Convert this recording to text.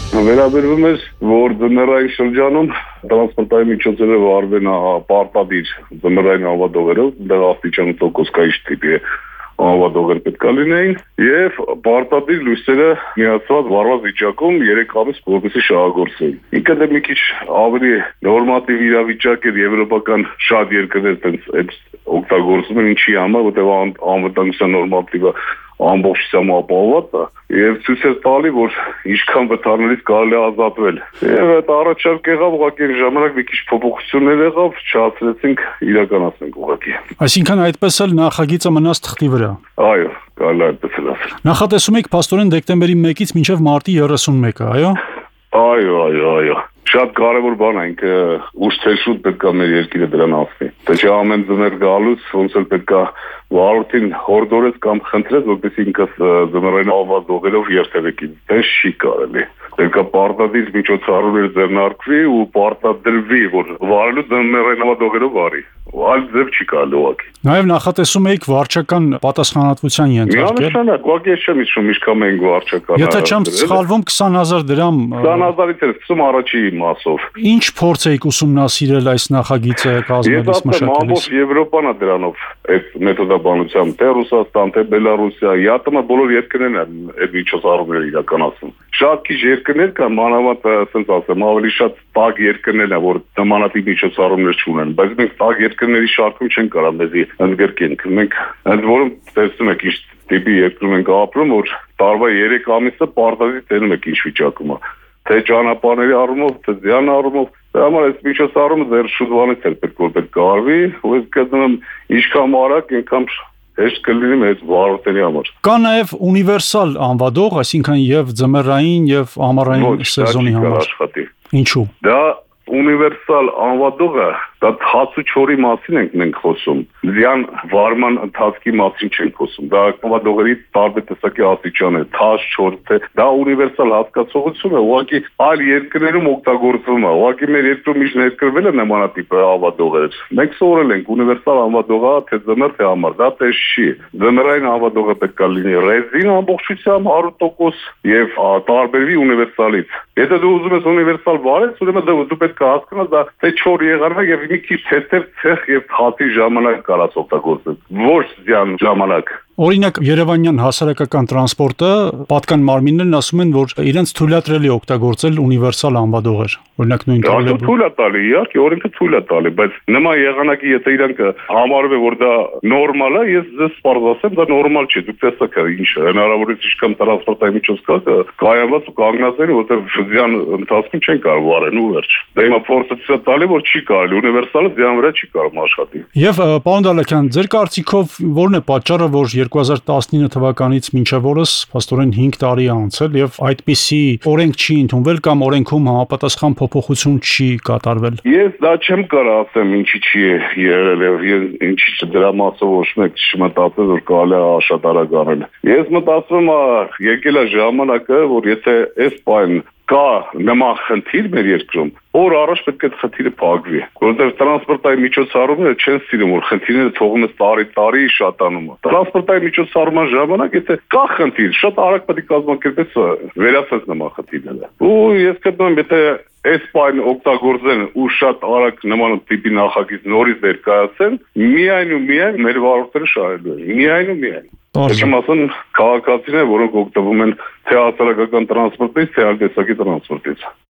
Վերաբերվում է, որ ձմեռային շրջանում տրանսպորտային միջոցները վարվեն պարտադիր ձմեռային անվադողերով, դա աստիճան տոկոսկայից տիպի է անվադողեր պետք է լինեին եւ պարտադիր լույսերը միացված վարված վիճակում 3 ամիս որպեսզի շահագործեն։ Ինքը դե մի քիչ ավելի նորմատիվ իրավիճակ է եվրոպական շատ երկրներ այդ օգտագործում են ինչի համար, որտեղ անվտանգության նորմատիվը ամբողջությամբ ապահոված է եւ ցույց է տալի, որ ինչքան վթարներից կարելի է ազատվել։ Եվ այդ առաջարկ եղավ, ուղղակի ժամանակ մի քիչ փոփոխություններ եղավ, չհասցրեցինք իրականացնենք ուղղակի։ Այսինքն այդպես էլ նախագիծը մնաց թղթի վրա։ Այո, կարելի է այդպես էլ ասել։ Նախատեսում եք փաստորեն դեկտեմբերի 1-ից մինչև մարտի 31-ը, այո։ Այո։ Շատ կարևոր բան է, ինքը ուշ թե շուտ պետք է մեր երկիրը դրան ասվի։ Թե չէ ամեն ձմեռ գալուց ոնց էլ պետք է վարորդին հորդորես կամ խնդրես, որպեսզի ինքը ձմեռային ավազողերով երթևեկի։ Դա չի կարելի։ Պետք է պարտադիր միջոցառումներ ձեռնարկվի ու պարտադրվի, որ վարելու ձմեռային ավազողերով վարի։ Այլ ձև չի կարելի ուղղակի։ Նաև նախատեսում եք վարչական պատասխանատվության ենթարկել։ Միանշանակ, ուղղակի ես չեմ հիշում ինչքան մենք վարչական։ Եթե չեմ սխալվում 20000 դրամ 20000-ից էլ սկսում առաջի մասով։ Ինչ փորձ եք ուսումնասիրել այս նախագիծը կազմելիս մշակելիս։ Ամբողջ Եվրոպան է դրանով այդ մեթոդաբանությամբ, թե Ռուսաստան, թե Բելարուսիա, յատմա բոլոր երկրներն են այդ միջոցառումները իրականացնում։ Շատ քիչ երկրներ կան, մանավանդ ասենց ասեմ, ավելի շատ տաք երկրներն են, որ նմանատիպ միջոցառումներ չունեն, բայց մենք տաք երկրների շարքում չենք կարող մեզի ընդգրկենք։ Մենք ընդ որում տեսնում եք ինչ տիպի երկրում ենք ապրում, որ տարվա 3 ամիսը պարտադիր տենում եք ինչ վիճակում է։ Թե ճանապարհների առումով, թե ձյան առումով, դա համար այս միջոցառումը դեռ շուտվանից էլ պետք որ պետք արվի, ու ես գտնում եմ ինչքան արագ, այնքան հեշտ կլինի մեծ վարորդների համար։ Կա նաև ունիվերսալ անվադող, այսինքն եւ ձմեռային եւ ամառային սեզոնի համար։ Ինչու։ Դա ունիվերսալ անվադողը դա հաց ու չորի մասին ենք մենք խոսում։ Ձյան վարման ընթացքի մասին չենք խոսում։ Դա անվադողերի տարբեր տեսակի աստիճան է, թաց, չոր, թե դա ունիվերսալ հասկացողություն է, ուղղակի այլ երկրներում օգտագործվում է։ Ուղղակի մեր երկրում ինչ ներկրվել է նմանատիպ անվադողեր։ Մենք սովորել ենք ունիվերսալ անվադողը թե ձմեռ թե ամառ, դա տես չի։ Ձմեռային անվադողը պետք է լինի ռեզին ամբողջությամբ 100% եւ տարբերվի ունիվերսալից։ Եթե դու ուզում ես ունիվերսալ վարես, ուրեմն դու պետք է հասկանաս դա թե չոր եղանա եւ մի քիչ թեթև ցեխ եւ հացի ժամանակ կարաս օգտագործել։ Ոչ ձյան ժամանակ։ Օրինակ Երևանյան հասարակական տրանսպորտը պատկան մարմիններն ասում են, որ իրենց թույլատրելի օգտագործել ունիվերսալ անվադողեր։ Օրինակ նույն թույլ է տալի, իհարկե, օրենքը թույլ է տալի, բայց նման եղանակի եթե իրանք համարվի, որ դա նորմալ է, ես ձեզ պարզասեմ, դա նորմալ չի։ Դուք տեսեք ինչ հնարավորից ինչքան տրանսպորտային միջոց կա, կայանված ու կանգնածների, որտեղ ձյան ընթացքում չեն կարող վարեն ու վերջ։ Դա հիմա փորձը ցույց տալի, որ չի կարելի, ունիվերսալը ձյան վրա չի կարող աշխատի։ Եվ պարոն Դալաքյան, ձեր կարծիքով ո՞րն է պատճառը, որ 2019 թվականից մինչև օրս փաստորեն 5 տարի է անցել եւ այդպիսի օրենք չի ընդունվել կամ օրենքում համապատասխան փոփոխություն չի կատարվել։ Ես դա չեմ կարող ասեմ ինչի չի եղել եւ ինչի դրա մասով ոչ մեկ չմտածել որ կարելի է շատ արագ անել։ Ես մտածում եմ եկել է ժամանակը, որ եթե այս բան կա նման խնդիր մեր երկրում, օր առաջ պետք է խնդիրը փակվի, որովհետև տրանսպորտային միջոցառումները չեն սիրում, որ խնդիրները թողում ես տարի շատանում։ Տրանսպորտային միջոցառման ժամանակ եթե կա խնդիր, շատ արագ պետք է կազմակերպես վերացած նման խնդիրները։ Ու ես գտնում եմ, եթե այս բանը օգտագործեն ու շատ արագ նման տիպի նախագիծ նորից ներկայացեն, միայն ու միայն մեր վարորդները շահելու են։ Միայն ու միայն։ Չեմ ասում քաղաքացիներ, որոնք օգտվում են թե հասարակական տրանսպորտից, թե այլ տեսակի տրանսպորտից։